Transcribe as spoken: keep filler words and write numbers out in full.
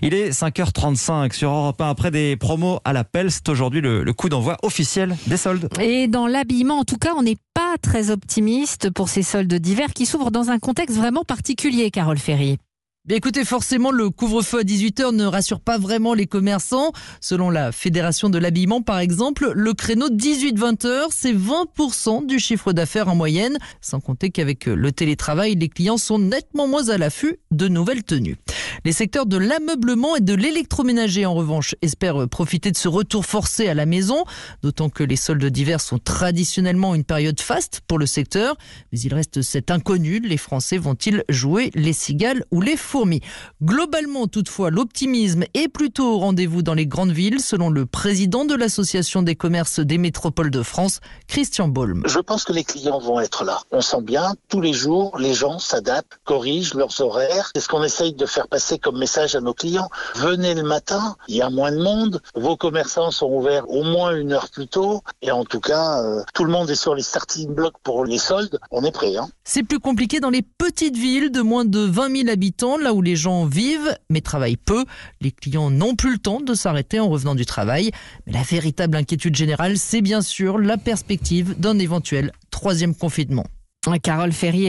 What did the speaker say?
Il est cinq heures trente-cinq sur Europe un. Après des promos à l'appel, c'est aujourd'hui le, le coup d'envoi officiel des soldes. Et dans l'habillement, en tout cas, on n'est pas très optimiste pour ces soldes d'hiver qui s'ouvrent dans un contexte vraiment particulier, Carole Ferry. Bien écoutez, forcément, le couvre-feu à dix-huit heures ne rassure pas vraiment les commerçants. Selon la Fédération de l'habillement, par exemple, le créneau dix-huit vingt heures, c'est vingt pour cent du chiffre d'affaires en moyenne. Sans compter qu'avec le télétravail, les clients sont nettement moins à l'affût de nouvelles tenues. Les secteurs de l'ameublement et de l'électroménager, en revanche, espèrent profiter de ce retour forcé à la maison, d'autant que les soldes d'hiver sont traditionnellement une période faste pour le secteur. Mais il reste cet inconnu, les Français vont-ils jouer les cigales ou les fourmis ? Globalement, toutefois, l'optimisme est plutôt au rendez-vous dans les grandes villes, selon le président de l'Association des commerces des métropoles de France, Christian Baulme. Je pense que les clients vont être là. On sent bien, tous les jours, les gens s'adaptent, corrigent leurs horaires. C'est ce qu'on essaye de faire passer comme message à nos clients. Venez le matin, il y a moins de monde, vos commerçants sont ouverts au moins une heure plus tôt, et en tout cas, euh, tout le monde est sur les starting blocks pour les soldes. On est prêt, hein. C'est plus compliqué dans les petites villes de moins de vingt mille habitants, là où les gens vivent mais travaillent peu. Les clients n'ont plus le temps de s'arrêter en revenant du travail. Mais la véritable inquiétude générale, c'est bien sûr la perspective d'un éventuel troisième confinement. Carole Ferry